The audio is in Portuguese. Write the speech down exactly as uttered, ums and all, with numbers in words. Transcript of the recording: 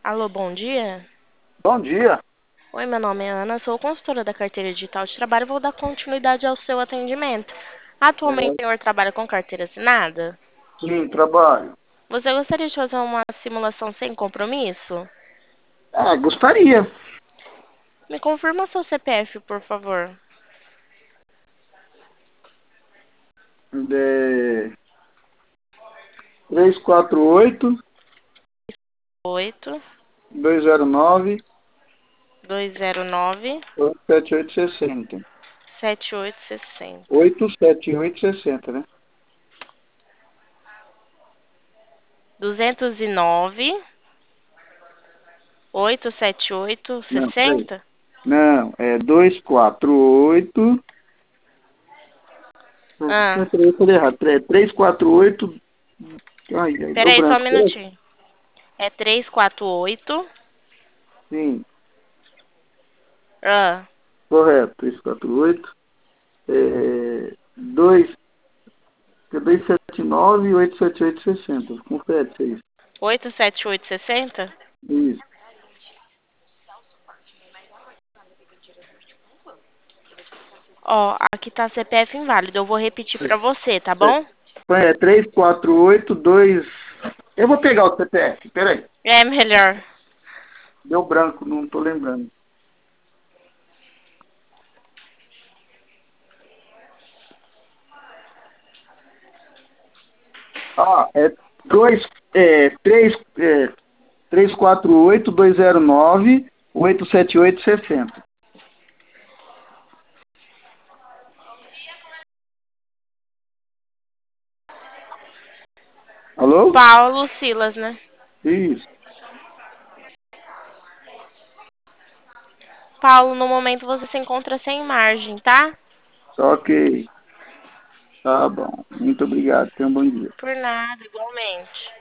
Alô, bom dia. Bom dia. Oi, meu nome é Ana, sou consultora da carteira digital de trabalho e vou dar continuidade ao seu atendimento. Atualmente, o É, senhor trabalha com carteira assinada? sim, trabalho. Você gostaria de fazer uma simulação sem compromisso? Ah, gostaria. Me confirma seu C P F, por favor. De três quatro oito, Oito dois zero nove, dois zero nove oito sete oito seis zero. sete oito sessenta. oito sete oito seis zero, né? Duzentos e nove oito sete oito Não, peraí. sessenta. Não, é dois quatro oito. Ah, Eu falei errado. É três quatro oito. Ai, ai, deu peraí, só um branco. Peraí. minutinho. É três quatro oito. Sim, Ah, correto. três quatro oito. É, dois, dois sete nove, oito sete oito seis zero. Confere se é isso. oito sete oito sessenta. Isso. Ó, aqui tá C P F inválido. Eu vou repetir pra você, tá bom? É três quatro oito dois. Eu vou pegar o C P F, peraí. É melhor. Deu branco, não tô lembrando. Ah, é dois, é, três, é, três quatro oito dois zero nove oito sete oito seis zero. Alô? Paulo Silas, né? Isso, Paulo, no momento você se encontra sem margem, tá? ok. Tá bom. Muito obrigado. Tenha um bom dia. Por nada, igualmente.